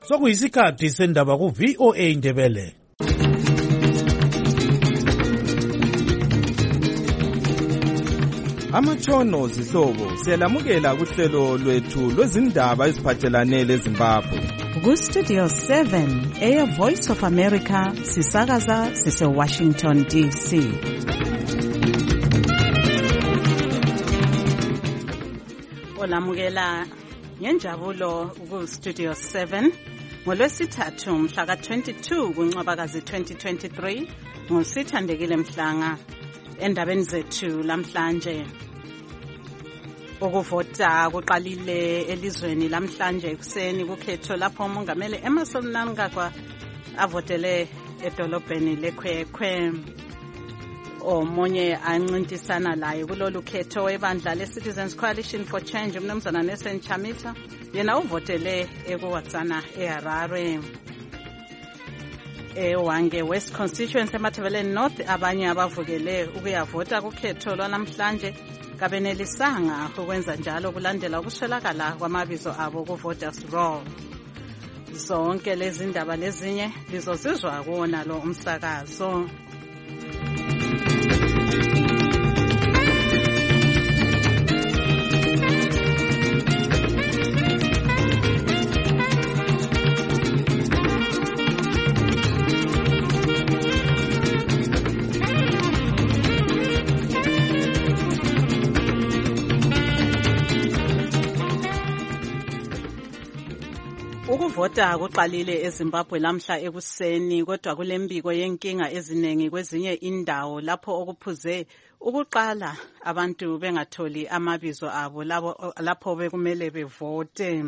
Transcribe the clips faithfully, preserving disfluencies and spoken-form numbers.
sokuyisikhathi sendaba ku V O A Ndebele. Amatshono zihlobo siyalamukela kuhlelo lwethu lwezindaba eziphathelane leZimbabwe. Ku Studio seven, Air Voice of America, sisakaza sise Washington D C. Olamukela ngenjabulo ku Studio seven ngolwesithathu mhla ka twenty-two kuNcwabakazi twenty twenty-three ngosithandekile Mhlanga. Endabeni zethu lamhlanje ukuvota kuqalile elizweni lamhlanje ekuseni kukhetho lapho umongameli Emmerson Mnangagwa avotele edolobheni leKwekwe. Omunye ancintisana laye kulolu khetho webandla le-Citizens Coalition for Change umnumzana Nelson Chamisa yena uvotele eKuwatsana eHarare. Ewange West Constituency eMatabeleland North abanye abavukele ukuyavota kukhetho lwanamhlanje kabenelisanga ukwenza njalo kulandela ukuswelakala kwamabizo abo ku voters roll. Zonke lezi ndaba lezinye lizozizwa kuwona lo umsakazo. Ukuvota kuqalile eZimbabwe lamhla ekuseni kodwa kulembiko yenkinga eziningi kwezinye indawo lapho okuphuze ukuqala abantu bengatholi amabizo abo lapho bekumele bevote.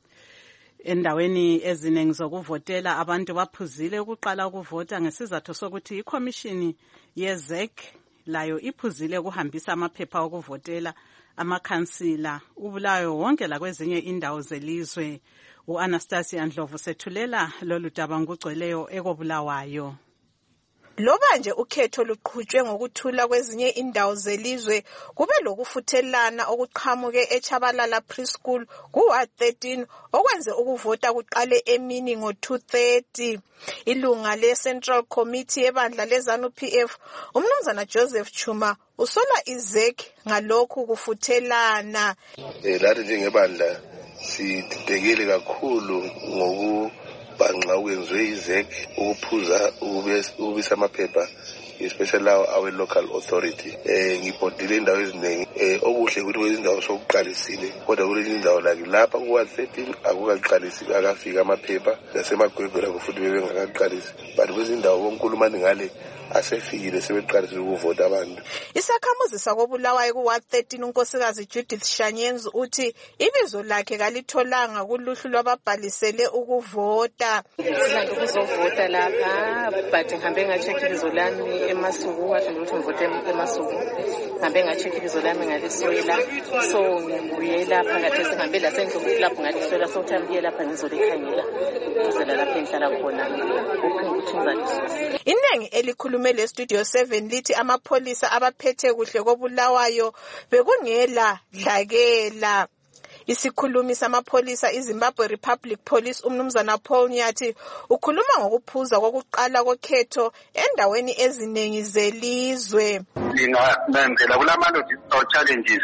Endaweni eziningi zokuvotela abantu baphuzile ukuqala ukuvota ngesizathu sokuthi iCommission yeZ E C layo iphuzile ukuhambisa amaphepha okuvotela amakhansila ubulayo wonke la kwezinye indawo zelizwe. U-Anastasia Ndlovu sethulela lolu daba ngugcweleyo ekobulawayo. Loba nje ukhetho luqhutshwe ngokuthula kwezinye indawo zelizwe kube lokufuthelana okuqhamuke eChabalala Preschool ku-Ward thirteen okwenze ukuvota kuqale emini ngo-two thirty. Ilunga le-Central Committee yebandla leZANU P F umnumzana Joseph Chuma usola iZ E C ngalokhu kufuthelana. Eh lathi njengebandla sididekile kakhulu ngokubhanqa okwenziwe iZ E C ukuphuza ubisa amaphepha especially lawo awe local authority. Eh ngibhodile indawo eziningi eh okuhle ukuthi kwezindawo sokuqalisile kodwa kulezi indawo like lapha ku Ward thirteen akukaqalisi akafika amaphepha nasemagwegwela kufuthi bebengakaqalisi but kwezindawo konkulumani ngale asefikile sebeqalisile ukuvota abantu. Isakhamuzi sakobulawayo ku Ward thirteen unkosikazi Judith Shanyenzu uthi ibizo lakhe kalitholanga kuluhlu lwababhalisele ukuvota. Sizange ukuzovota lapha but ngihambe ngacheck ibizo lami eMasuku wathi ukuthi ngivote eMasuku. Ngihambe ngacheck ibizo lami ngaliswela so ngibuye lapha ngathi singihambe la sendlu lapho ngaliswela so thambiye lapha ngizolikhangela. Ngizela lapha enhlala khona uphunguthuza. Inengi elikhulume le Studio seven lithi amapholisa abaphethe kuhle kobulawayo bekungela dlakela. Isikhulumi samapholisa iZimbabwe Republic Police umnumzana Paul Nyathi ukhuluma ngokuphuza kokuqala kokhetho endaweni eziningi zelizwe. Ngingenzela kulama logistical challenges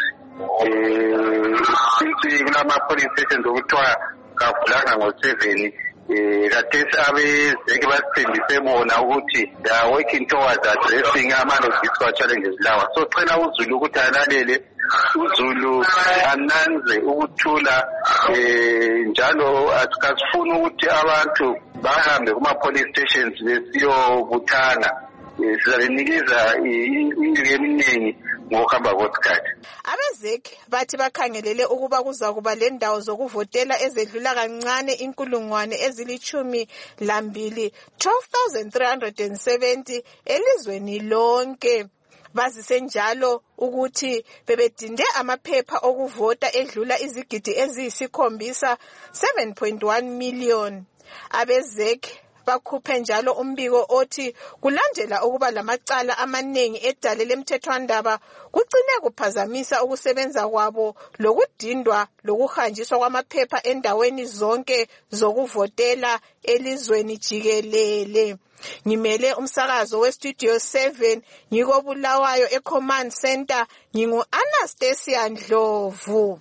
eh since kulama police stations okuthiwa kavulanga ngo-seven eh kathesi abezeke basithembise bona ukuthi they are working towards addressing ama logistical challenges lawa. So cela uZulu ukuthi alalele uZulu ananze ukuthula eh njalo asikasifuni ukuthi abantu bahambe kuma police stations besiyobuthana. Sizanikeza indlela eminingi ngokuhamba kwesikhathi. AbeZ E C bathi bakhangelele ukuba kuza kuba le ndawo zokuvotela ezedlula kancane inkulungwane ezilichumi lambili twelve thousand three hundred seventy elizweni lonke. Bazisenjalo ukuthi bebedinde amaphepha okuvota edlula izigidi eziyisikhombisa seven point one million. AbeZ E C bakhuphe njalo umbiko othi kulandela ukuba lamacala amaningi edale lemthethwandaba kugcine kuphazamisa ukusebenza kwabo lokudindwa lokuhanjiswa kwamaphepha endaweni zonke zokuvotela elizweni jikelele. Ngimele umsakazo westudio seven ngiko Bulawayo eCommand Center ngingu Anastasia Ndlovu.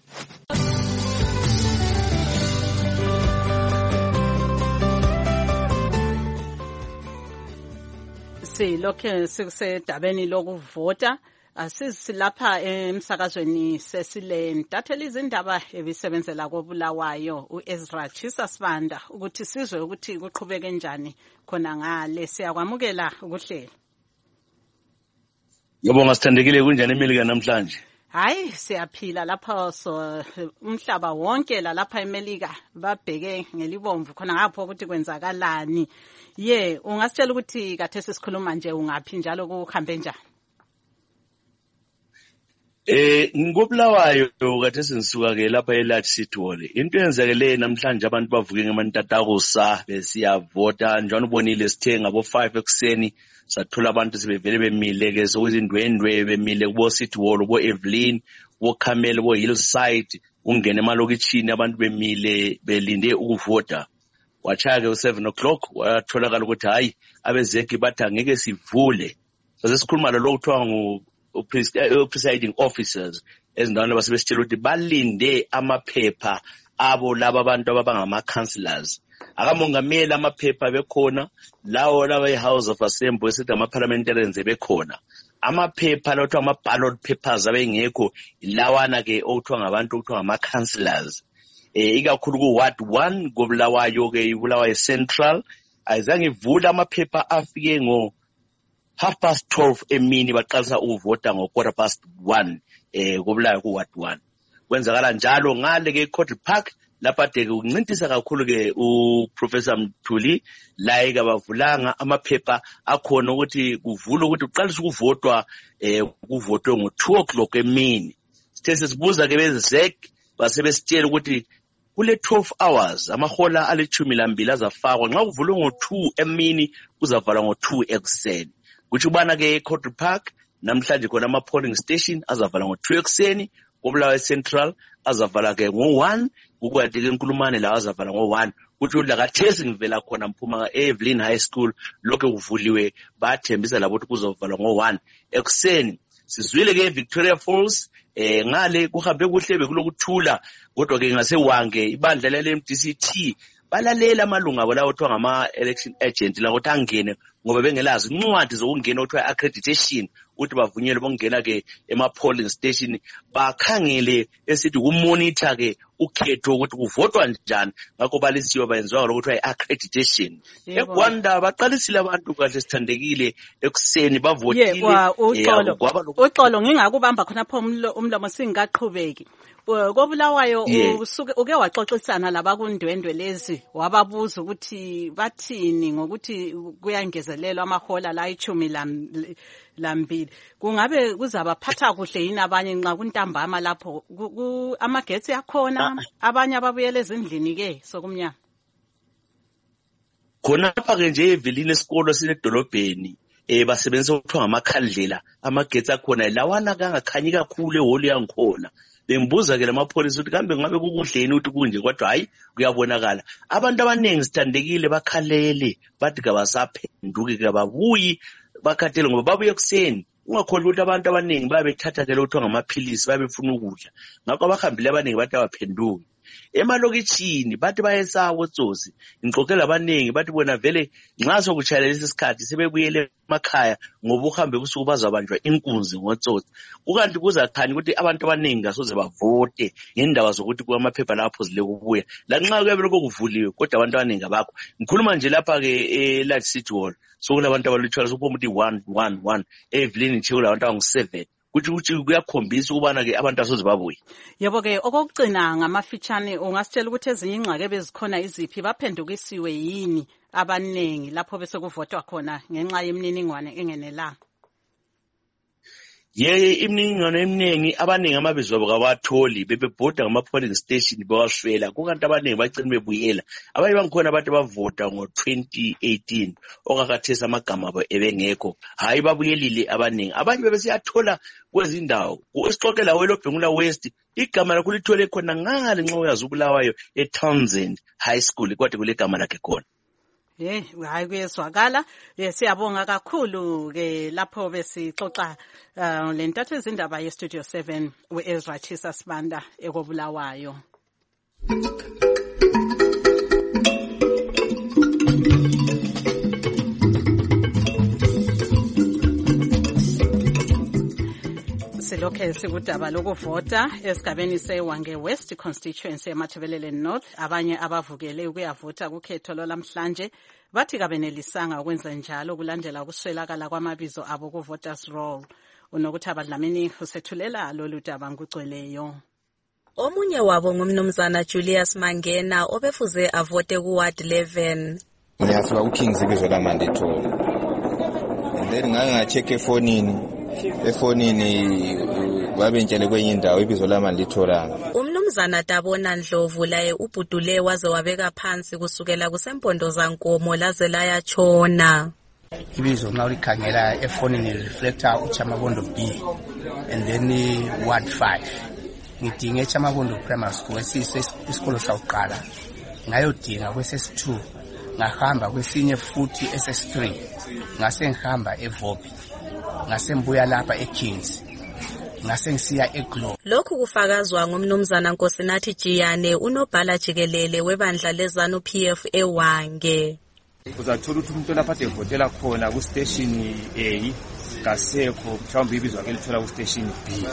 Silokhe sikusedabeni lokuvota asisilapha emsakazweni sesile ntatheli izindaba ebisebenzela koBulawayo uEzra Chisa Sibanda ukuthi sizwe ukuthi kuqhubeke kanjani khona ngale siyakwamukela ukuhlela. Yabonga sithandekile kunjani eMelika namhlanje? Hayi siyaphila lapha so umhlaba wonke la lapha eMelika babheke ngelibomvu khona ngapho ukuthi kwenzakalani. Ye ungasitshela ukuthi kathe sisikhuluma nje ungaphi njalo kuhambe njani? Eh ngobulawayo kathe sinisuka ke lapha eLarge City Hall. Into yenzekele namhlanje abantu bavuke ngemantatakusa besiyavota njalo ubonile sithe ngabo five ekuseni sathola abantu sebevele bemile ke sokuzindwendwe bemile kubo City Hall bo Evelyn bo Camel bo Hillside ungene emalokitshini abantu bemile belinde ukuvota. Wachaya ke seven o'clock watholakala ukuthi hayi abezeki bathi angeke sivule. Sasikhuluma lo kuthiwa ngu presiding officers ezindaweni basebesitshela ukuthi balinde amaphepha abo laba abantu abangama councillors. Akamongameli amaphepha bekhona lawo laba eHouse of Assembly esithi ama parliamentarians bekhona. Amaphepha lawo ama ballot papers abengekho lawana ke okuthiwa ngabantu okuthiwa ngama councillors. Eh ikakhulu ku Ward one koBulawayo ke iBulawayo Central ayizange ivula amaphepha afike ngo half past twelve emini baqalisa ukuvota ngo quarter past one eh koBulawayo ku Ward one. Kwenzakala njalo ngale ke Court Park lapha de kuncintisa kakhulu ke uProfessor Mthuli la eka bavulanga amaphepha akhona ukuthi kuvula ukuthi uqalisa ukuvotwa eh kuvotwe ngo two o'clock emini. Sithe sibuza ke bezek basebesitshela ukuthi kule twelve hours amahola alithumi lambili azafakwa nxa kuvulwe ngo two emini kuzavala ngo two ekuseni. Kuthi ubana ke Court Park namhlanje khona ama polling station azavala ngo two ekuseni koBulawayo Central azavala ke ngo one ukwathi ke inkulumane la azavala ngo one kuthi udla kathesi ngivela khona mphuma eEvelyn High School lokho kuvuliwe bathembisa labo ukuthi kuzovala ngo one ekuseni. Sizwile ke Victoria Falls eh ngale kuhambe kuhle bekulokuthula kodwa ke ngasewange ibandla lale M D C T balalela amalunga abo lawo kuthiwa ngama election agent la ukuthi angene ngoba bengelazi incwadi zokungena okuthiwa accreditation ukuthi bavunyelwe bongena ke ema polling station bakhangele esithi kumonitor ke ukhetho ukuthi kuvotwa njani ngakho balisiwe bayenziwa lokuthiwa iaccreditation. eGwanda baqalisile abantu kahle sithandekile ekuseni bavotile. Yeah, uxolo uxolo ngingakubamba khona pho umlomo singaqhubeki. koBulawayo usuke uke waxoxisana labakundwendwe lezi wababuza ukuthi bathini ngokuthi kuyangezelelwa amahola la ichumi lambili. Kungabe kuzabaphatha kuhle yini abanye nxa kuntambama lapho amagetsi yakhona abanye ababuyele ezindlini ke sokumnyama? Khona lapha ke nje eVelini esikolo sinedolobheni eh basebenzisa ukuthiwa ngamakhandlela amagetsi akhona lawana kangakhanyi kakhulu eholo yangikhona. Bembuza ke lamapholisa ukuthi kambe ngabe kukuhleni ukuthi kunje kodwa hayi kuyabonakala abantu abanengi sithandekile bakhalele bathi kabasaphenduki kababuyi bakhathele ngoba babuye kuseni ungakholwa ukuthi abantu abanengi babethatha ke lokho ngamaphilisi babefuna ukudla ngakho abahambile abanengi bathi abaphenduki emalokitshini bathi bayesaba otsotsi. Ngixoxela abanengi bathi bona vele nxa sokuchayela lesi sikhathi sebebuyele emakhaya ngoba uhambe kusuku bazabanjwa inkunzi ngotsotsi. Kukanti kuzakhanya ukuthi abantu abanengi asoze bavote ngendaba zokuthi kwamaphepha lapho zile kubuya lanxa kuyabe lokho kuvuliwe kodwa abantu abanengi abakho. Ngikhuluma nje lapha ke eLarge City Hall sokulabantu abalutshwana sokuphuma ukuthi one one one eVelini nje kulabantu abangu seven kuthi ukuthi kuyakhombisa ukubana ke abantu asoze babuye. Yebo ke okugcina ngamafitshane ungasitshela ukuthi ezinye ingxaki bezikhona iziphi baphendukisiwe yini abanengi lapho bese kuvotwa khona ngenxa yemininingwane engenelanga? Ye imininingwane eminingi abaningi amabizo abo kawatholi bebebhoda ngama-polling station bewashwela kukanti abaningi bagcina bebuyela abanye bangikhona abantu abavota ngo-twenty eighteen okakathesa amagama abo ebengekho hayi babuyelile abaningi abanye bebesiyathola kwezindawo esixoxela welobhengula west igama lakho lithole khona ngale nxa uyazi uBulawayo eTownsend High School kodwa kule gama lakhe khona. Eh hayi kuyezwakala siyabonga kakhulu ke lapho besixoxa lentathu izindaba ye Studio seven uEzra Chisa Sibanda ekobulawayo. Silokhe sikudaba lokuvota esigabeni seWange West constituency eMathebelele North abanye abavukele ukuyavota kukhetho lomhlanje bathi kabenelisanga ukwenza njalo kulandela ukuswelakala kwamabizo abo ku voters roll. Unokuthi abadlamini usethulela lolu daba ngugcweleyo. Omunye wabo ngumnumzana Julius Mangena obefuze avote ku ward eleven. Ngiyasuka ku Kings ibizo laMandetho. And then ngake ngacheck efonini efonini babentshele kwenye indawo ibizo laMandethoranga. Umnumzana Dabona Ndlovu laye ubhudule waze wabeka phansi kusukela kusempondo zankomo laze layatshona. Ibizo nxa ulikhangela efonini reflector uChamabondo B and then ward five. Ngidinge eChamabondo primary school esisikolo sakuqala ngayodinga kwese S two ngahamba kwesinye futhi S S three ngase ngihamba eVopi ngase ngibuya lapha eKings ngase ngisiya eGlo. Lokhu kufakazwa ngumnumzana Nkosinathi Jiyane unobhala jikelele webandla lezanu P F eWange. Uzathola ukuthi umuntu lapha evotela khona ku station A kasekho mhlawumbe ibizo akhe lithola ku station B.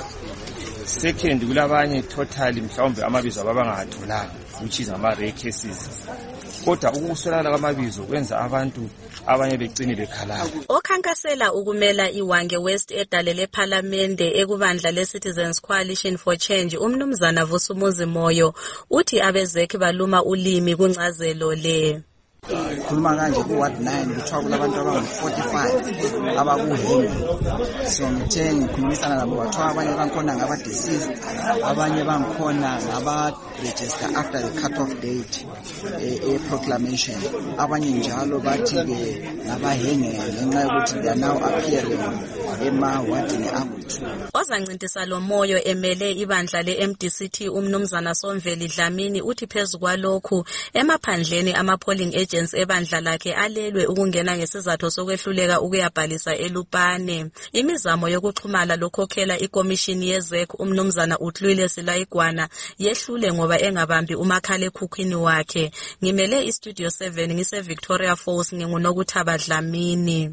Second kulabanye totally mhlawumbe amabizo ababangatholanga which is ama rare cases. Kodwa ukuswelana kwamabizo kwenza abantu abanye becine bekhalala. Okhankasela ukumela iWange West edalele parliament ekubandla leCitizens Coalition for Change umnumzana Vusumuzi Moyo uthi abezekhe baluma ulimi kuncazelo le. Khuluma kanje ku ward nine kuthiwa kulabantu abangu forty-five abakuheni so ngithe ngikhulumisana nabo bathiwa abanye bankhona ngaba deceased abanye bankhona ngaba register after the cut off date a proclamation abanye njalo bathi ke ngabahenge ngenxa yokuthi they are now appearing ema wardini angu-two. Ozancintisa lo moyo emele ibandla le-M D C T umnumzana Somveli Dlamini uthi phezu kwalokhu emaphandleni ama-polling agents ebandla lakhe alelwe ukungena ngesizathu sokwehluleka ukuyabhalisa eLupane. Imizamo yokuxhumana lokhokhela ikomishini yezek umnumzana Utlwile Silayigwana yehlule ngoba engabambi umakhala ekhukhwini wakhe. Ngimele iStudio seven ngise Victoria Falls ngingunokuthaba Dlamini.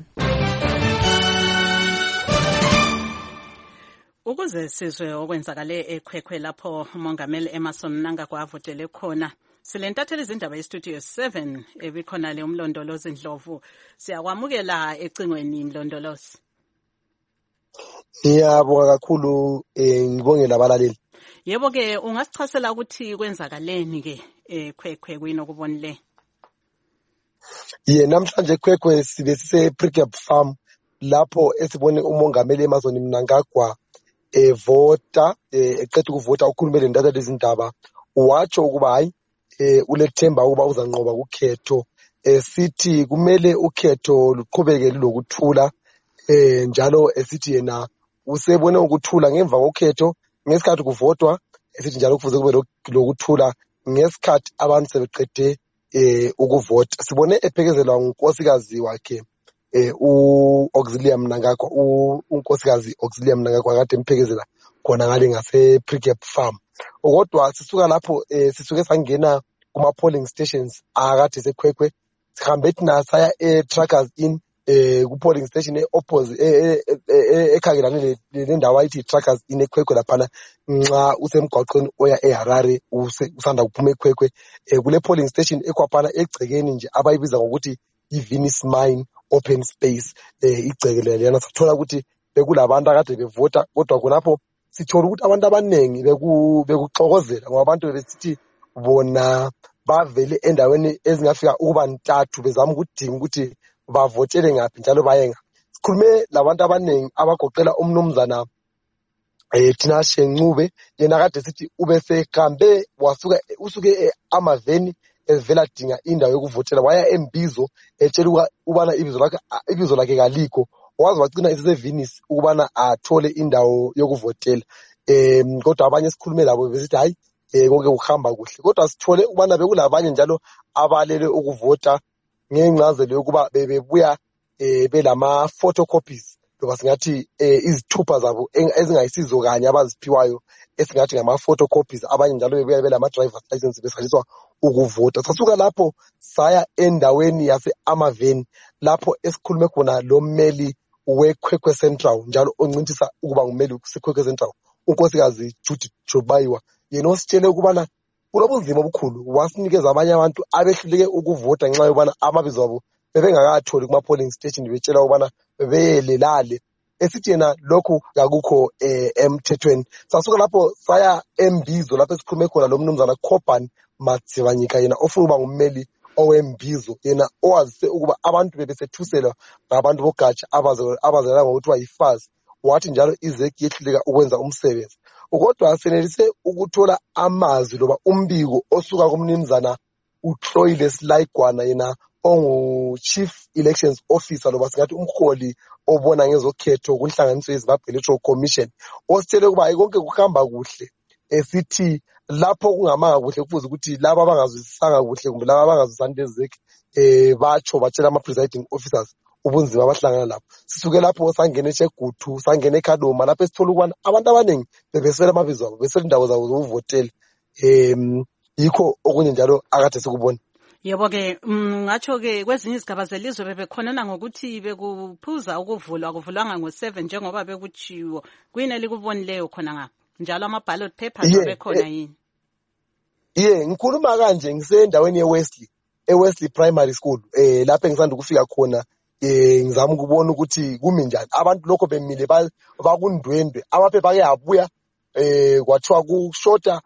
Ukuze sizwe okwenzakale ekhwekhwe lapho umongameli Emerson Mnangagwa avotele khona silentatheli izindaba yeStudio seven ebikhona le umlondolozi Ndlovu siyakwamukela ecingweni Mlondolozi. Ngiyabonga kakhulu ngibongela abalaleli. Yebo ke ungasichasela ukuthi kwenzakaleni ke ekhwekhwe kwinokubonile. Ye namhlanje ekhwekhwe sibe sise Precap Farm lapho esibone umongameli Emerson Mnangagwa evota eqeda ukuvota ukhulumele ndatha izindaba watsho ukuba hayi ulethemba ukuba uzanqoba ukhetho esithi kumele ukhetho luqhubeke lokuthula njalo esithi yena usebone ukuthula ngemva kokhetho ngesikhathi kuvotwa esithi njalo kufuze kube lokuthula ngesikhathi abantu sebeqede ukuvota. Sibone ephekezelwa ngunkosikazi wakhe u Auxilium Mnangagwa unkosikazi Auxilium Mnangagwa kade emphekezela khona ngale ngase Precap Farm. Kodwa sisuka lapho sisuke sangena kuma polling stations akade sekhwekhwe sihambe thina saya e Truckers Inn ku polling station eopposite ekhangelane lendawo ayithi Truckers Inn ekhwekhwe lapha nxa usemgwaqweni oya eHarare usanda kuphuma ekhwekhwe kule polling station ekwaphana egcekeni nje abayibiza ngokuthi iVenice Mine open space igcekele lena sathola ukuthi bekulabantu akade bevota kodwa khonapho sithola ukuthi abantu abanengi beku bekuxokozela ngoba abantu besithi bona bavele endaweni ezingafika ukuba ntathu bezama ukudinga ukuthi bavotele ngaphi njalo bayenga. Sikhulume labantu abanengi abagoqela umnumzana eh thina Shencube yena kade sithi ube sehambe wasuka usuke amaveni evela dinga indawo yokuvotela waya eMbizo etshela ubana ibizo lakhe ibizo lakhe kalikho wazi wacina isesevinis ukubana athole indawo yokuvotela em kodwa abanye sikhulume labo besithi hayi eh konke kuhamba kuhle kodwa sithole ukubana bekulabanye njalo abalele ukuvota ngencazelo yokuba bebebuya eh belama photocopies loba singathi izithupha zabo ezingayisizo kanye abaziphiwayo esingathi ngama photocopies abanye njalo bebuya belama driver's license besaliswa ukuvota. Sasuka lapho saya endaweni yase Amaveni lapho esikhulume khona lo mmeli weKwekwe Central njalo oncintisa ukuba ngumeli weKwekwe Central unkosikazi Judy Jobayiwa yena ositshele ukubana kulobunzima obukhulu wasinikeza abanye abantu abehluleke ukuvota ngenxa yobana amabizo abo bebengakatholi kuma polling station betshela ukubana bebeyelelale esithi yena lokhu akukho emthethweni. Sasuka lapho saya eMbizo lapho esikhulume khona lo mnumzana Khobani Matsibanyika yena ofuna ukuba ngummeli oweMbizo yena owazise ukuba abantu bebesethusela ngabantu bogatsha abazela ngokuthi wayifazi wathi njalo izeki yehluleka ukwenza umsebenzi kodwa senelise ukuthola amazwi loba umbiko osuka kumnimzana uTroile Silaigwana yena ongu Chief Elections Officer loba singathi umholi obona ngezokhetho kunhlanganiso yeZimbabwe Electoral Commission ositshele ukuba konke kuhamba kuhle esithi lapho kungamanga kuhle kufuze ukuthi laba abangazwisisanga kuhle kumbe laba abangazwisani lezeki eh batsho batshela ama presiding officers ubunzima abahlangana lapho. Sisuke lapho sangena eChegutu sangena eKhaloma lapho esithola ukubana abantu abaningi bebesela amabizo abo besela indawo zabo zokuvotela em yikho okunye njalo akade sikubona. Yebo ke ngatsho ke kwezinye izigaba zelizwe bebekhonana ngokuthi bekuphuza ukuvulwa kuvulwanga ngo seven njengoba bekuchiwo kuyini likubonileyo khona ngapha njalo ama ballot papers Yeah, bekhona eh, yini? Yeah, ngikhuluma kanje ngisendaweni yeWesley, eWesley Primary School. Eh lapho engisanda ukufika khona eh ngizama ukubona ukuthi kumi njani. Abantu lokho bemile bakundwendwe. Amaphepha ake abuya eh kwathiwa kushota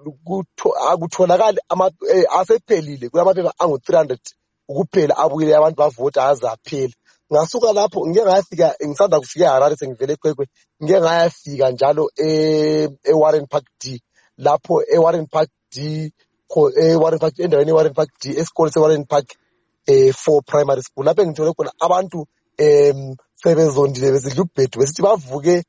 akutholakala ama asephelile kulamaphepha angu three hundred ukuphela abuyile abantu bavota azaphela. Ngasuka lapho ngeke ngayafika ngisanda kufika eHarare sengivele eKwekwe ngeke ngayafika njalo e eWarren Park D lapho eWarren Park D eWarren Park endaweni eWarren Park D esikole seWarren Park eh for primary school lapho ngithole khona abantu em sebezondile besidla ubhedu besithi bavuke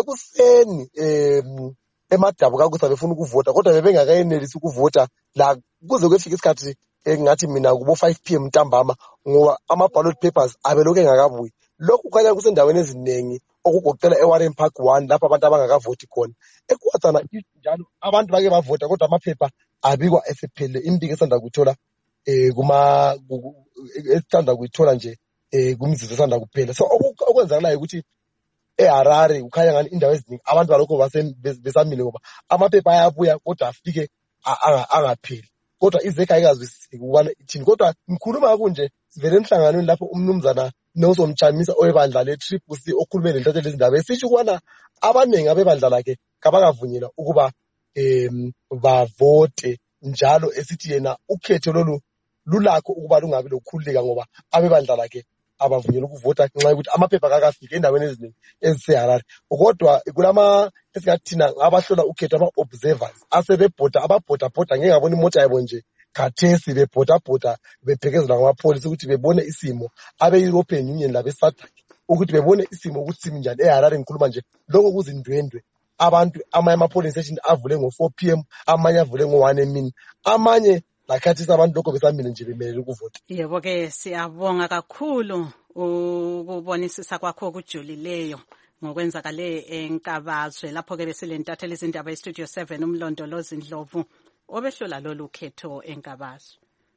ekuseni em emadabu kakusa befuna ukuvota kodwa bebengakayenelisi ukuvota la kuze kufika isikhathi engathi mina kubo five p m ntambama ngoba ama ballot papers abeloke ngakabuyi. Lokhu khanya kusendaweni ezinengi okugoqela eWarren Park one lapho abantu abangakavoti khona. Ekwatsana njalo abantu bake bavota kodwa amaphepha abikwa esephelele imbiko esanda kuthola eh kuma esanda kuyithola nje eh kumzizo esanda kuphela. So okwenzakala ukuthi eHarare ukhanya ngani indawo eziningi abantu balokho besamile ngoba amaphepha ayabuya kodwa afike angapheli kodwa izeka ayikazwisisi ukubana ithini kodwa ngikhuluma kunje sivele emhlanganweni lapho umnumzana Nelson Mchamisa oyebandla le-Triple C okhulume lentathe lezindaba esithi ukubana abaningi abebandla lakhe kabakavunyelwa ukuba em bavote njalo esithi yena ukhetho lolu lulakho ukuba lungabi lokukhululeka ngoba abebandla lakhe abavunyelwa ukuvota ngenxa yokuthi amaphepha kakafika endaweni eziningi eziseHarare kodwa kulama esingathina abahlola ukhetho ama-observers asebebhoda ababhoda bhoda ngeke ngabona imota yabo nje khathesi bebhoda bhoda bephekezelwa ngamapholisa ukuthi bebone isimo abe-European Union labe-SADC ukuthi bebone isimo ukuthi simi njani eHarare. Ngikhuluma nje lokho kuzindwendwe abantu amanye ama-polling station avule ngo four p m amanye avule ngo one emini amanye lakhathisa abantu lokho besamile nje bemelele ukuvota. Yebo ke siyabonga kakhulu ukubonisisa kwakho okujulileyo ngokwenzakale eNkabazwe lapho ke besilentathela izindaba eStudio seven umlondolozi Ndlovu obehlola lolu khetho eNkabazwe.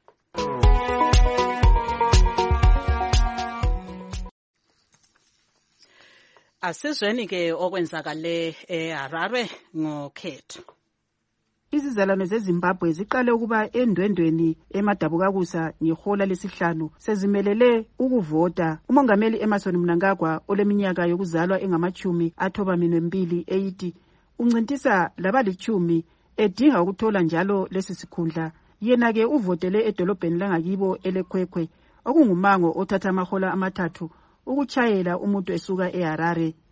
Asizweni ke okwenzakale eHarare ngokhetho. Izizalwane zeZimbabwe ziqale ukuba endwendweni emadabukakusa ngehola lesihlanu sezimelele ukuvota. Umongameli Emmerson Mnangagwa oleminyaka yokuzalwa engamachumi athoba minwembili eighty uncintisa labalichumi edinga ukuthola njalo lesi sikhundla. Yena ke uvotele edolobheni langakibo eleKwekwe okungumango othatha amahola amathathu ukuchayela umuntu esuka eHarare.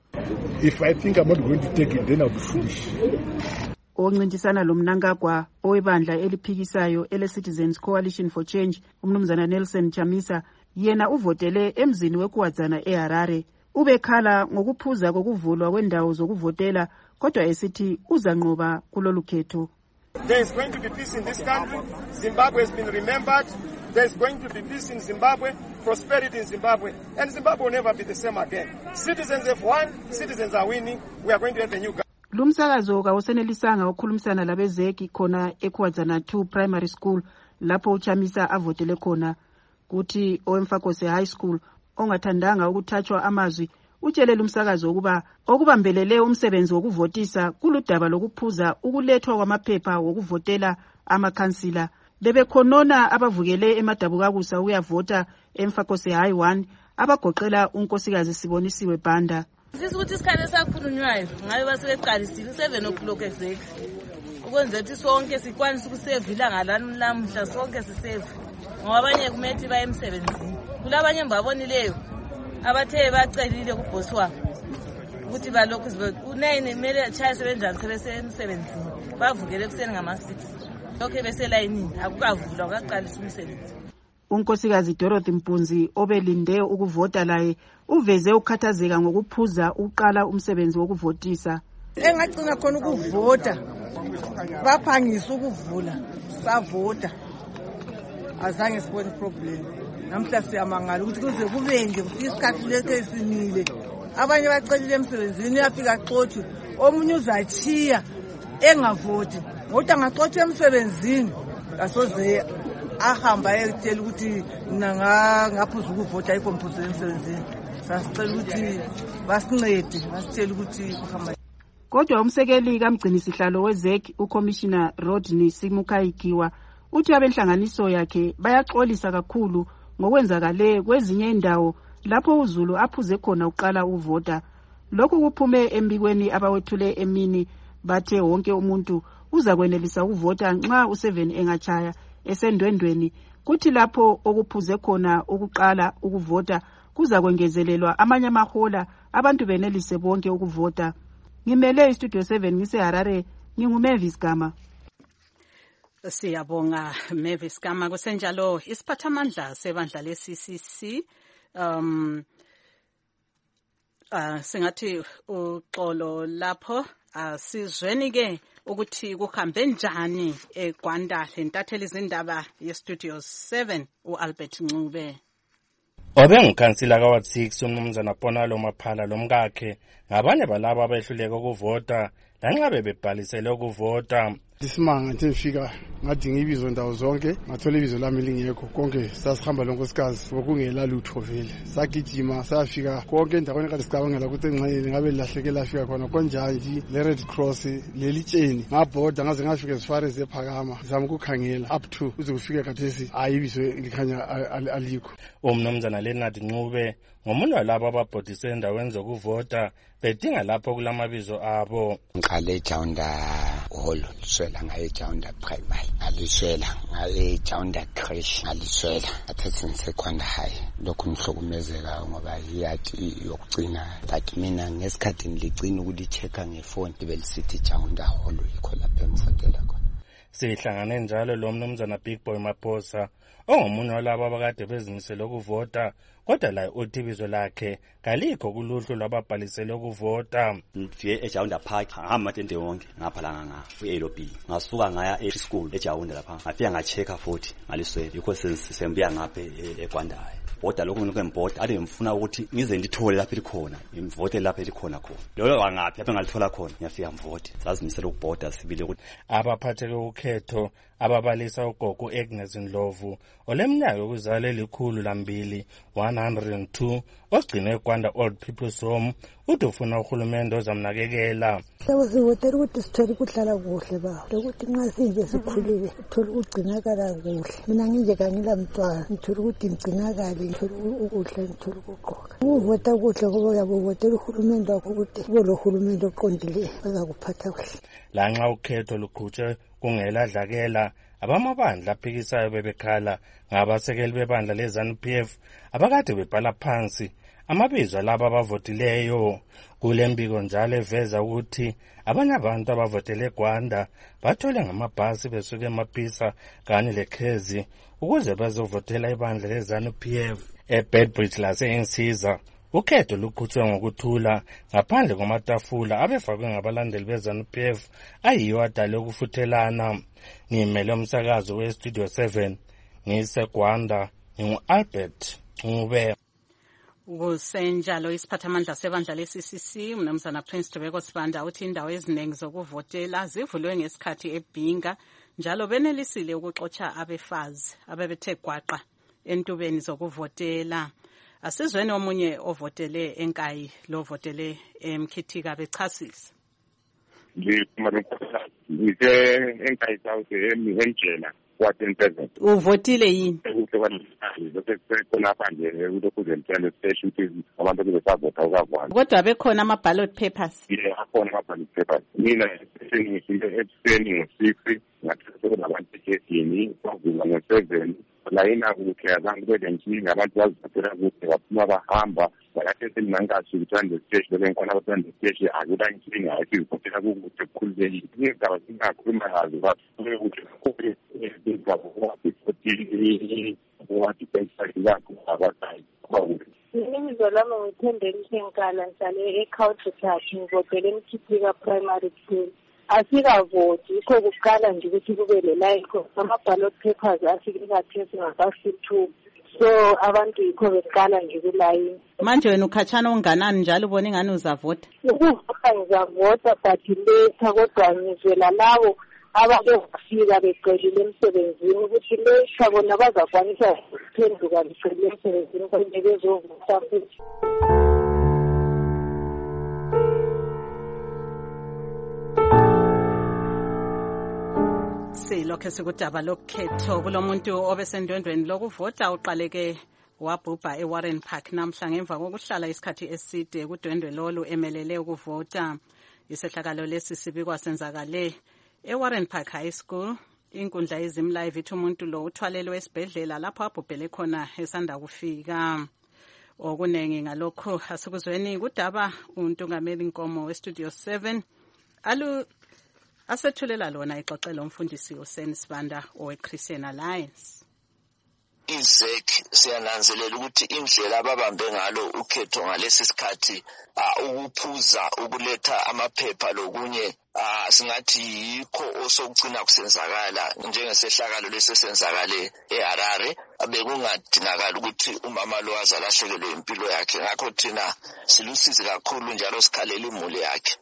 If I think I'm not going to take it, then I'll be foolish. Oncintisana lo Mnangagwa owebandla eliphikisayo ele-Citizens Coalition for Change umnumzana Nelson Chamisa yena uvotele emzini weKuwadzana eHarare. Ubekhala ngokuphuza kokuvulwa kwendawo zokuvotela kodwa esithi uzanqoba kulolu khetho. There is going to be peace in this country. Zimbabwe has been remembered. There is going to be peace in Zimbabwe, prosperity in Zimbabwe, and Zimbabwe will never be the same again. Citizens have won, citizens are winning. We are going to have a new government. Lumsakazo kawusenelisanga ukukhulumisana labezeki khona eKuwadzana two Primary School lapho uChamisa avotele khona kuthi oMfakose High School ongathandanga ukuthathwa amazwi utshelela umsakazo ukuba okubambelele umsebenzi wokuvotisa kuludaba lokuphuza ukulethwa kwamaphepha wokuvotela amakhansila. Bebekhonona abavukele emadabukakusa ukuyavota eMfakose High one abagoqela unkosikazi Sibonisiwe Banda. Sisi ukuthi isikhathi sakhulunywayo ngabe baseqalisile seven o'clock exactly ukwenza ukuthi sonke sikwanise ukusave ilanga lami lamhla sonke sisave ngoba abanye kumethi baye emsebenzini kulabanye mbabonileyo abathe bacelile kuboss wabo ukuthi balokhu u9 imele chaye sebenjani sebesemsebenzini bavukele kuseni ngama six lokho beselayinini akukavulwa akaqalisa umsebenzi. Unkosikazi Dorothy Mpunzi obelinde ukuvota laye uveze ukhathazeka ngokuphuza uqala umsebenzi wokuvotisa. Engagcina khona ukuvota baphangisa ukuvula savota azange sibone problem. Namhla siyamangala ukuthi kuze kube nje isikhathi lethe esinile abanye bacelile emsebenzini uyafika xothi omunye uzachiya engavoti ngoba ngaxotsha emsebenzini asoze ahamba ekutshela ukuthi mina ngaphuza ukuvota ayikho mphuzo emsebenzini sasicela ukuthi basincede basitshela ukuthi kuhamba. Kodwa umsekeli kamgcinisihlalo wezeki uCommissioner Rodney Simukaikiwa uthi abenhlanganiso yakhe bayaxolisa kakhulu ngokwenzakale kwezinye indawo lapho uZulu aphuze khona uqala uvota. Lokhu kuphume embikweni abawethule emini bathe wonke umuntu uza kwenelisa ukuvota nxa u7 engachaya esendwendweni kuthi lapho okuphuze khona ukuqala ukuvota kuza kwengezelelwa amanye amahola abantu benelise bonke ukuvota. Ngimele iStudio seven ngiseHarare nginguMavis Gama. Siyabonga Mavis Gama. Kusenjalo isiphathamandla sebandla le-C C C um uh, singathi uxolo lapho asizweni ke ukuthi kuhambe njani eGwanda lentatheli izindaba yeStudio seven uAlbert Ncube. Obengukhansila kaWard six umnumzana Ponalo Maphala lomkakhe ngabanye balabo abehluleka ukuvota lanxa bebebhalisele ukuvota. Isimanga nje ngifika ngathi ngibizo ndawo zonke ngathola ibizo lami lingekho konke sasihamba lonkosikazi ngokungela lutho vele sagijima safika konke endaweni kade sicabangela ukuthi engxayeni ngabe lahleke lafika khona konjanje le Red Cross lelitsheni ngabhoda ngaze ngafika esifare zephakama zama ukukhangela up to uze kufike kathesi ayibizo likhanya alikho. Umnumzana Leonard Ncube ngomunye walabo ababhodise endaweni zokuvota bedinga lapho kulamabizo abo. Ngiqale Jaunda Hall swela ngaye Jaunda Primary aliswela ngaye Jaunda Crash aliswela athathe ngisekhanda high lokhu ngihlukumezeka ngoba iyathi yokugcina but mina ngesikhathi ngilicina ukuthi checka ngefoni belisithi Jaunda Hall yikho lapho engifotela khona. Sihlangane njalo lo mnumzana Big Boy Maphosa ongomunye walabo abakade bezimisele ukuvota kodwa la uthibizo lakhe kalikho kuluhlu lwababhalisele ukuvota. Ngifike eJaunda Park ngahamba tente wonke ngapha la ngafika eLobby ngasuka ngaya e school eJaunda lapha ngafika ngachecka futhi ngaliswele yikho sengisembuya ngapha eGwanda. Voda lokho ngikembhoda ade ngifuna ukuthi ngize ndithole lapha likhona ngivote lapha likhona khona lolo wangaphi lapha ngalithola khona ngiyafika mvote sazimisela ukubhoda sibile ukuthi abaphatheke ukhetho ababalisa ugogo Agnes Ndlovu oleminyaka yokuzalwa elikhulu lambili one hundred two ogcine eGwanda Old People's Home uthi ufuna uhulumende ozamnakekela. Sewuzivotela ukuthi sithole ukudlala kuhle ba lokuthi nxa sinje sikhulile sithole ukugcinakala kuhle. Mina nginje kangila mntwana ngithole ukuthi ngigcinakale ngithole ukudla ngithole ukugqoka. Ukuvota kuhle ngoba uyabovotela uhulumende wakho ukuthi kube lo hulumende oqondile bazakuphatha kuhle. Lanxa ukhetho luqhutshwe kungeladlakela abamabandla aphikisayo bebekhala ngabasekeli bebandla leZANU P F abakade bebhala phansi amabizo laba abavotileyo. Kule mbiko njalo eveza ukuthi abanye abantu abavotele Gwanda bathole ngamabhasi besuke eMapisa kanye leKhezi ukuze bazovotela ibandla leZANU-P F eBedbridge lase-Insiza. Ukhetho luqhutshwe ngokuthula ngaphandle kwamatafula abefakwe ngabalandeli beZANU-P F ayiyo adale ukufuthelana. Ngimele umsakazo weStudio seven ngiseGwanda ngingu-Albert Ngube. Kusenjalo isiphathamandla sebandla le-C C C umnumzana Prince Tobeko Sibanda uthi indawo eziningi zokuvotela zivulwe ngesikhathi eBhinga njalo benelisile ukuxotsha abefazi abebethe gwaqa entubeni zokuvotela. Asizweni omunye ovotele eNkayi lo votele eMkhithika bechasisa. Ngise eNkayi South eMjela kwathi present. Uvotile yini? Lapha nje ukuzenzela station ukuthi abantu bezavota ukavana. Kodwa bekhona ama ballot papers. Yeah, akhona ama ballot papers. Mina station ngisinde ekuseni ngo-six ngathi abantu ekhethini kwavula ngo-seven. La ina ukuthi abantu bedenkinga abantu bazivotela ukuthi baphuma bahamba balahle seninangathi ukuthanda station bebenkona abathanda station akuba inkinga ayivotela ukuthi kukhululekile. Ngizaba singakhuluma ngazo bathi ukuthi ukuthi what exactly that abasayi kwawuthi Imizo lami ngithembe Mthengala njalo eCountry Club ngivotele eMkhithika Primary School. Asikavoti ikho kuqala nje ukuthi kube le line ama ballot papers afike kathesi ngabasithu. So abantu ikho beqala nje kulayini. Manje wena ukhatshana onganani njalo ubona ingani uzavota? Ukuvota ngizavota but later kodwa ngizwela labo abake bafika beqedile emsebenzini ukuthi lesha bona bazakwanisa ukuphenduka beqedile emsebenzini kodwa bezovota futhi. Silokho sikudaba lokhetho kulomuntu obesendwendweni lokuvota uqaleke wabhubha eWarren Park namhla ngemva kokuhlala isikhathi eside kudwendwe lolu emelele ukuvota. Isehlakalo lesi sibikwa senzakale eWarren Park High School. Inkundla yezimlive ithi umuntu lo uthwalelwe esibhedlela lapho abhubhele khona esanda kufika. Okunengi ngalokho asikuzweni kudaba untungameli Nkomo weStudio seven alu asethulela lona ixoxelo umfundisi uSen Sibanda oweChristian Alliance. izek siyananzelela ukuthi indlela ababambe ngalo ukhetho ngalesi sikhathi ukuphuza ukuletha amaphepha lokunye singathi yikho osokugcina kusenzakala njengesehlakalo lesesenzakale eHarare bekungadingakala ukuthi umama lo azalahlekelwe impilo yakhe ngakho thina silusizi kakhulu njalo sikhalela imuli yakhe.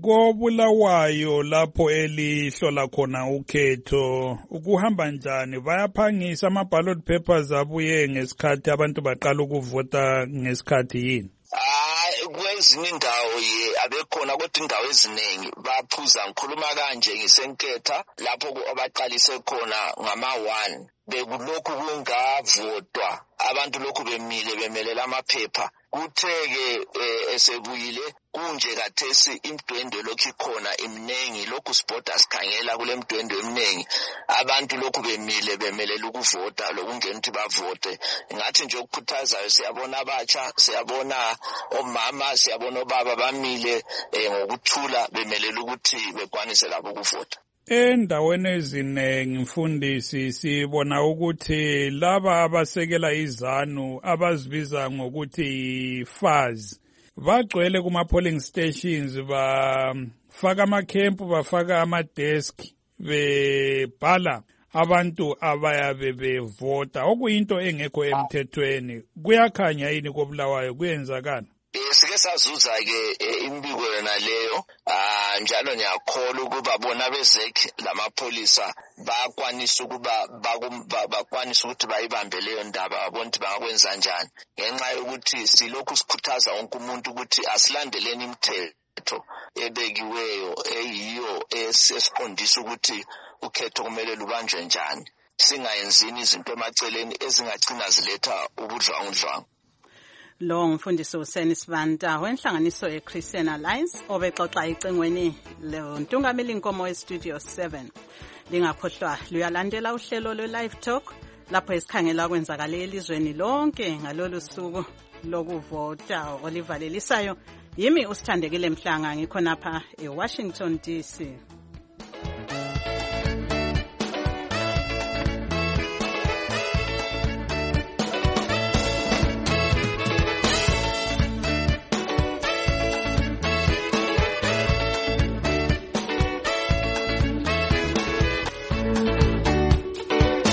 Kobulawayo lapho elihlola khona ukhetho ukuhamba njani bayaphangisa ama ballot papers abuye ngesikhathi abantu baqala ukuvota ngesikhathi yini? Ah kwezinye indawo ye abekhona kodwa indawo eziningi baphuza ngikhuluma kanje ngisenketha lapho abaqalise khona ngama one bekulokhu kungavotwa abantu lokhu bemile bemelela amaphepha kutheke esebuyile kunje kathesi imdwendwe lokhu ikhona imnengi lokhu sport sikhangela kule mdwendwe emnengi abantu lokhu bemile bemelela ukuvota lokungena ukuthi bavote ngathi nje ukukhuthazayo siyabona abatsha siyabona omama siyabona obaba bamile ngokuthula bemelela ukuthi bekwanise labo ukuvota. Endaweni ezinengi mfundisi sibona ukuthi laba abasekela izanu abazibiza ngokuthi fazi bagcwele kuma polling stations bafaka amakhempu bafaka amadesk bebhala abantu abayabe bevota okuyinto engekho emthethweni kuyakhanya yini kobulawayo kuyenzakala? Sike sazuza ke imbiko yona leyo njalo ngiyakholwa ukuba bona bezek lamapolisa bakwanisa ukuba bakwanisa ukuthi bayibambe leyo ndaba babona ukuthi bangakwenza njani ngenxa yokuthi silokhu sikhuthaza wonke umuntu ukuthi asilandeleni imithetho ebekiweyo eyiyo esiqondisa ukuthi ukhetho kumele lubanjwe njani singayenzini izinto emaceleni ezingagcina ziletha ubudlwangudlwangu. Lo mfundisi uSen Sibanda wenhlanganiso yeChristian Alliance obexoxa icengweni lontungameli Nkomo weStudio seven. Lingakhohlwa luyalandela uhlelo lwe live talk lapho esikhangela kwenzakala elizweni lonke ngalolu suku lokuvota olivalelisayo yimi usithandekile Mhlanga ngikhonapha eWashington D C.